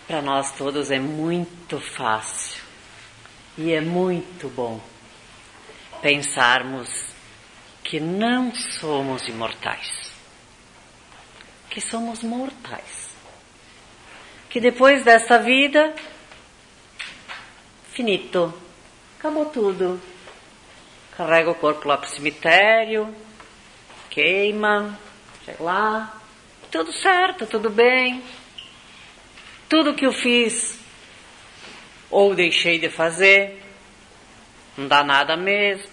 para nós todos é muito fácil e é muito bom pensarmos que não somos imortais, que somos mortais, que depois desta vida, finito, acabou tudo, carrega o corpo lá para o cemitério, queima, sei lá, tudo certo, tudo bem, tudo que eu fiz ou deixei de fazer, não dá nada mesmo.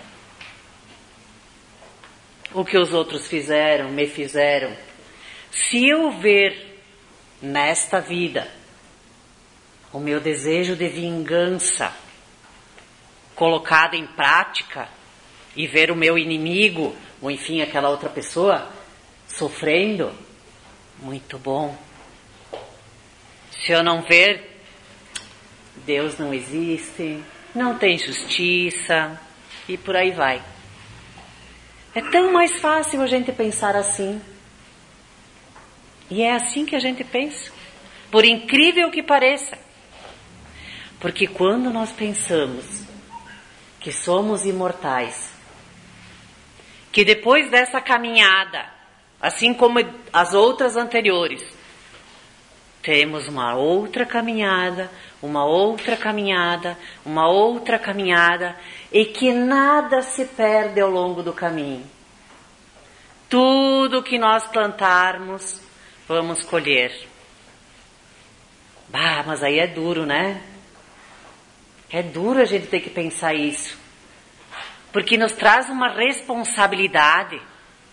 O que os outros fizeram, me fizeram. Se eu ver nesta vida o meu desejo de vingança colocado em prática e ver o meu inimigo, ou enfim aquela outra pessoa, sofrendo, muito bom. Se eu não ver, Deus não existe, não tem justiça e por aí vai. É tão mais fácil a gente pensar assim. E é assim que a gente pensa. Por incrível que pareça. Porque quando nós pensamos que somos imortais, que depois dessa caminhada, assim como as outras anteriores, temos uma outra caminhada, uma outra caminhada, uma outra caminhada, e que nada se perde ao longo do caminho. Tudo que nós plantarmos, vamos colher. Bah, mas aí é duro, né? É duro a gente ter que pensar isso. Porque nos traz uma responsabilidade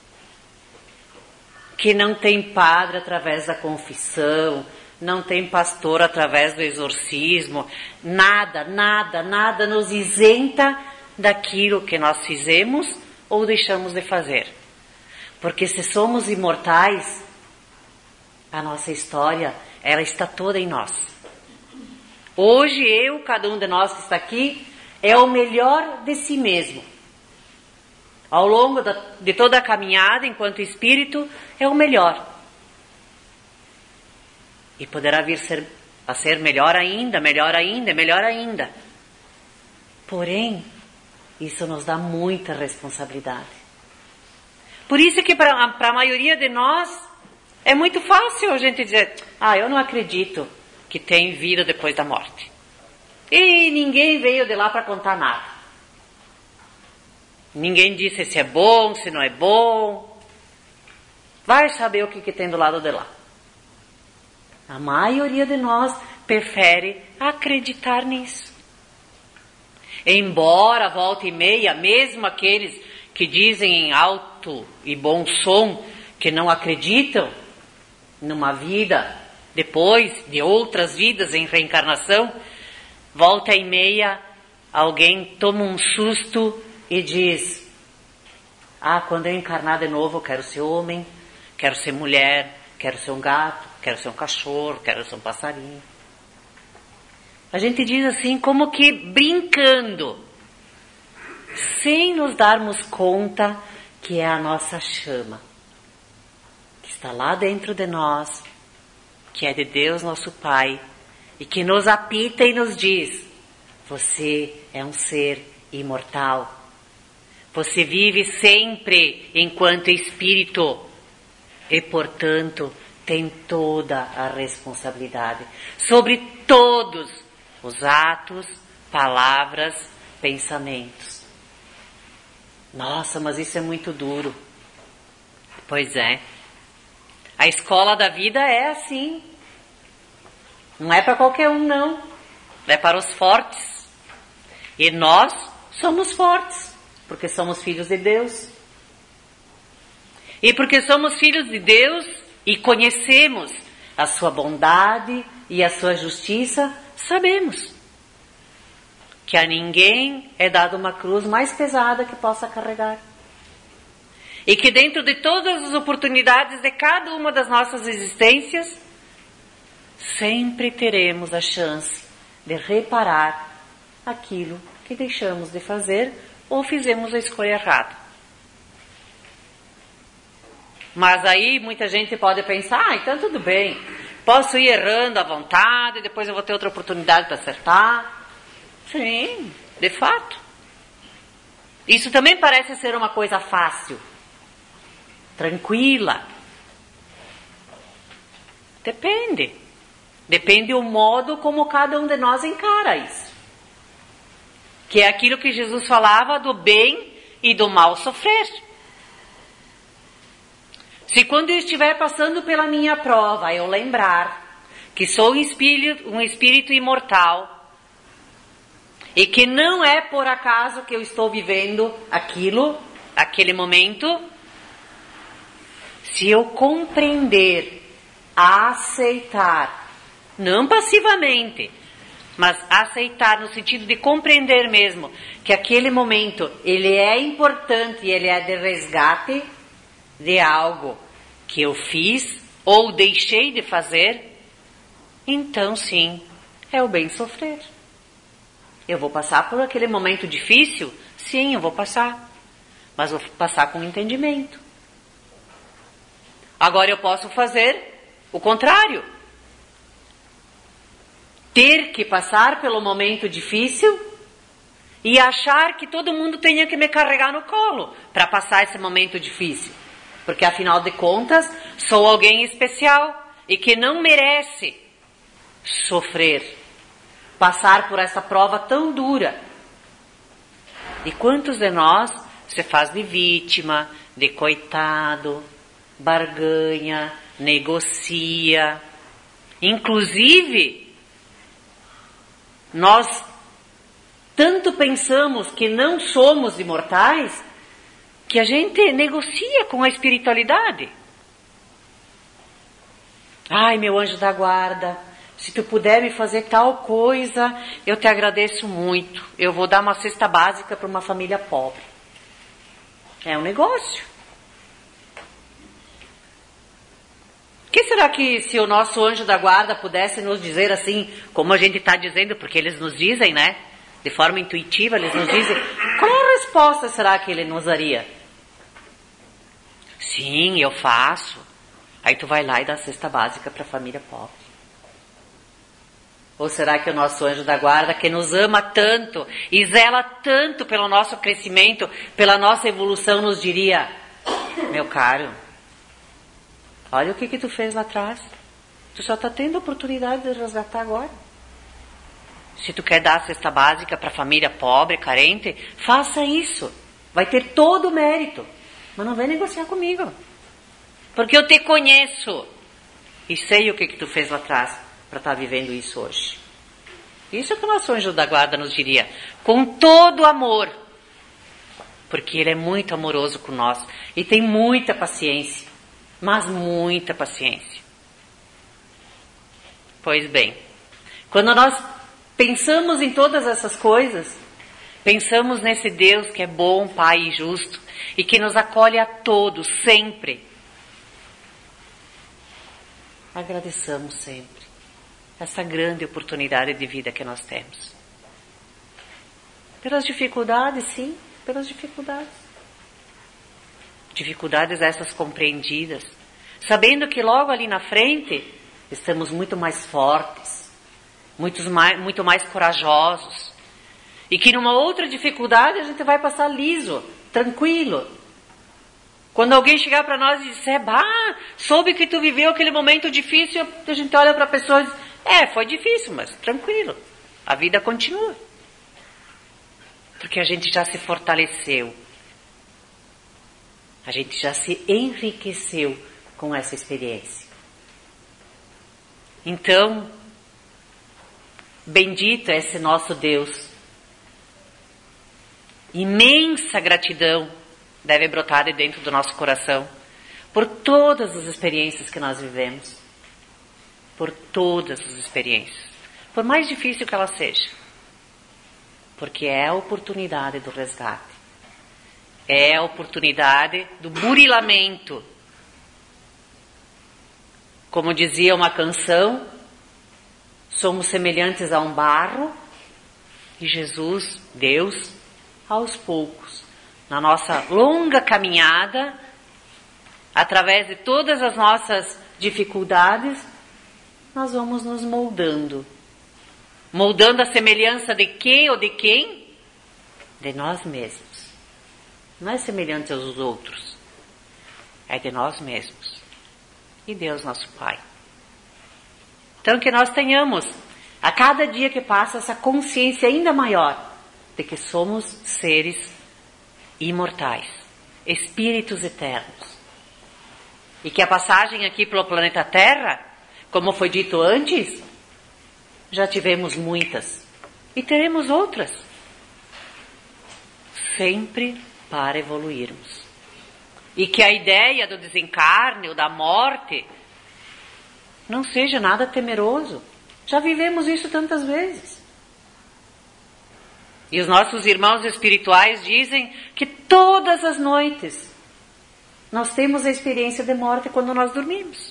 que não tem padre através da confissão, não tem pastor através do exorcismo, nada nos isenta daquilo que nós fizemos ou deixamos de fazer. Porque se somos imortais, a nossa história, ela está toda em nós. Hoje cada um de nós que está aqui, é o melhor de si mesmo. Ao longo de toda a caminhada, enquanto espírito, é o melhor. E poderá vir a ser melhor ainda, melhor ainda, melhor ainda. Porém, isso nos dá muita responsabilidade. Por isso que para a maioria de nós, é muito fácil a gente dizer, eu não acredito que tem vida depois da morte. E ninguém veio de lá para contar nada. Ninguém disse se é bom, se não é bom. Vai saber o que tem do lado de lá. A maioria de nós prefere acreditar nisso. Embora, volta e meia, mesmo aqueles que dizem em alto e bom som que não acreditam numa vida depois de outras vidas em reencarnação, volta e meia alguém toma um susto e diz, quando eu encarnar de novo eu quero ser homem, quero ser mulher, quero ser um gato, quero ser um cachorro, quero ser um passarinho. A gente diz assim como que brincando, sem nos darmos conta que é a nossa chama, que está lá dentro de nós, que é de Deus nosso Pai, e que nos apita e nos diz, você é um ser imortal, você vive sempre enquanto espírito, e portanto tem toda a responsabilidade sobre todos os atos, palavras, pensamentos. Nossa, mas isso é muito duro. Pois é. A escola da vida é assim. Não é para qualquer um, não. É para os fortes. E nós somos fortes, porque somos filhos de Deus. E porque somos filhos de Deus e conhecemos a sua bondade e a sua justiça, sabemos que a ninguém é dada uma cruz mais pesada que possa carregar. E que dentro de todas as oportunidades de cada uma das nossas existências, sempre teremos a chance de reparar aquilo que deixamos de fazer ou fizemos a escolha errada. Mas aí muita gente pode pensar, então tudo bem, Posso ir errando à vontade, depois eu vou ter outra oportunidade para acertar. Sim, de fato. Isso também parece ser uma coisa fácil, tranquila. Depende. Depende do modo como cada um de nós encara isso. Que é aquilo que Jesus falava do bem e do mal sofrer. Se quando eu estiver passando pela minha prova, eu lembrar que sou um espírito imortal e que não é por acaso que eu estou vivendo aquele momento, se eu compreender, aceitar, não passivamente, mas aceitar no sentido de compreender mesmo que aquele momento ele é importante e ele é de resgate de algo que eu fiz ou deixei de fazer, então sim, é o bem sofrer. Eu vou passar por aquele momento difícil? Sim, eu vou passar. Mas vou passar com entendimento. Agora eu posso fazer o contrário. Ter que passar pelo momento difícil e achar que todo mundo tenha que me carregar no colo para passar esse momento difícil. Porque afinal de contas, sou alguém especial e que não merece sofrer. Passar por essa prova tão dura. E quantos de nós se faz de vítima, de coitado, barganha, negocia. Inclusive, nós tanto pensamos que não somos imortais, que a gente negocia com a espiritualidade. Ai, meu anjo da guarda, se tu puder me fazer tal coisa, eu te agradeço muito. Eu vou dar uma cesta básica para uma família pobre. É um negócio. O que será que se o nosso anjo da guarda pudesse nos dizer assim, como a gente está dizendo, porque eles nos dizem, né? De forma intuitiva, eles nos dizem, qual a resposta será que ele nos daria? Sim, eu faço. Aí tu vai lá e dá a cesta básica para a família pobre. Ou será que o nosso anjo da guarda, que nos ama tanto e zela tanto pelo nosso crescimento, pela nossa evolução, nos diria, meu caro, olha o que tu fez lá atrás. Tu só está tendo a oportunidade de resgatar agora. Se tu quer dar a cesta básica para a família pobre, carente, faça isso. Vai ter todo o mérito. Mas não vem negociar comigo. Porque eu te conheço. E sei o que tu fez lá atrás para estar vivendo isso hoje. Isso é o que o nosso anjo da guarda nos diria. Com todo amor. Porque ele é muito amoroso com nós. E tem muita paciência. Mas muita paciência. Pois bem. Quando nós pensamos em todas essas coisas, pensamos nesse Deus que é bom, Pai e justo. E que nos acolhe a todos, sempre. Agradeçamos sempre essa grande oportunidade de vida que nós temos. Pelas dificuldades, sim, pelas dificuldades. Dificuldades essas compreendidas, sabendo que logo ali na frente estamos muito mais fortes, muito mais corajosos, e que numa outra dificuldade a gente vai passar liso, tranquilo. Quando alguém chegar para nós e disser, soube que tu viveu aquele momento difícil, a gente olha para a pessoa e diz, foi difícil, mas tranquilo, a vida continua. Porque a gente já se fortaleceu, a gente já se enriqueceu com essa experiência. Então, bendito é esse nosso Deus. Imensa gratidão deve brotar de dentro do nosso coração por todas as experiências que nós vivemos. Por todas as experiências. Por mais difícil que ela seja. Porque é a oportunidade do resgate. É a oportunidade do burilamento. Como dizia uma canção, somos semelhantes a um barro e Jesus, Deus, aos poucos, na nossa longa caminhada, através de todas as nossas dificuldades, nós vamos nos moldando. Moldando a semelhança de quê ou de quem? De nós mesmos. Não é semelhante aos outros. É de nós mesmos. E Deus, nosso Pai. Então que nós tenhamos, a cada dia que passa, essa consciência ainda maior de que somos seres imortais, espíritos eternos. E que a passagem aqui pelo planeta Terra, como foi dito antes, já tivemos muitas. E teremos outras. Sempre para evoluirmos. E que a ideia do desencarne ou da morte não seja nada temeroso. Já vivemos isso tantas vezes. E os nossos irmãos espirituais dizem que todas as noites nós temos a experiência de morte quando nós dormimos.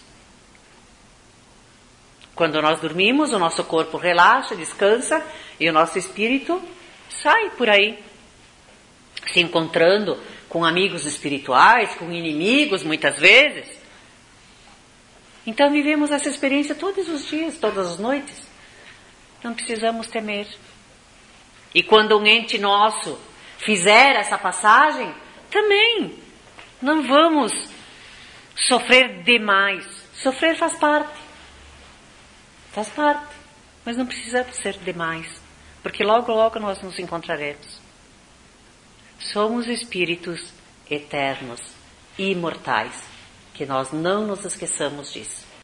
Quando nós dormimos, o nosso corpo relaxa, descansa e o nosso espírito sai por aí, se encontrando com amigos espirituais, com inimigos muitas vezes. Então vivemos essa experiência todos os dias, todas as noites. Não precisamos temer. E quando um ente nosso fizer essa passagem, também não vamos sofrer demais. Sofrer faz parte. Faz parte. Mas não precisa ser demais. Porque logo, logo nós nos encontraremos. Somos espíritos eternos, imortais. Que nós não nos esqueçamos disso.